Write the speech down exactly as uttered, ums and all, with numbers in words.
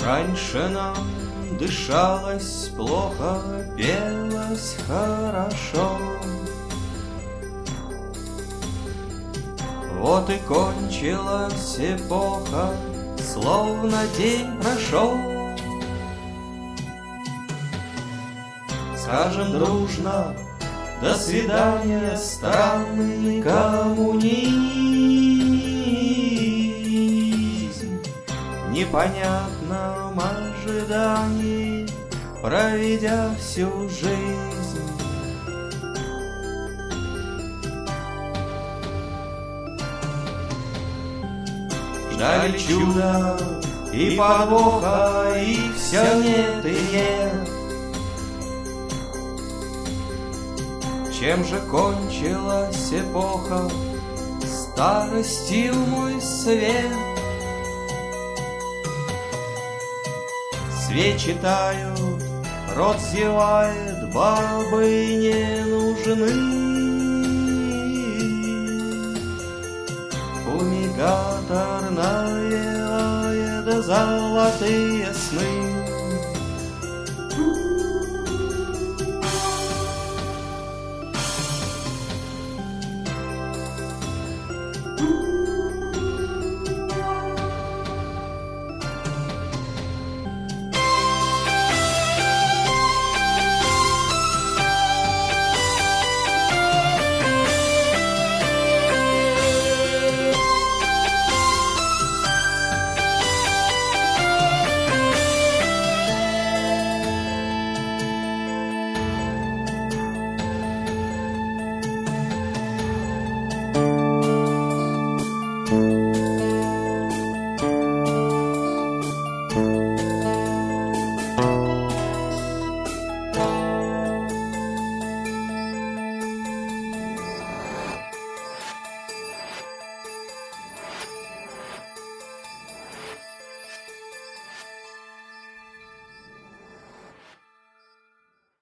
Раньше нам дышалось плохо, пелось хорошо. Вот и кончилась эпоха, словно день прошел. Скажем дружно: до свидания, странный коммунизм. В непонятном ожидании, проведя всю жизнь. Ждали чуда и подвоха, и все нет и нет. Чем же кончилась эпоха? Старостью, мой свет. Свечи тают, рот зевает, бабы не нужны. Фумигатор навевает золотые сны. Ooh.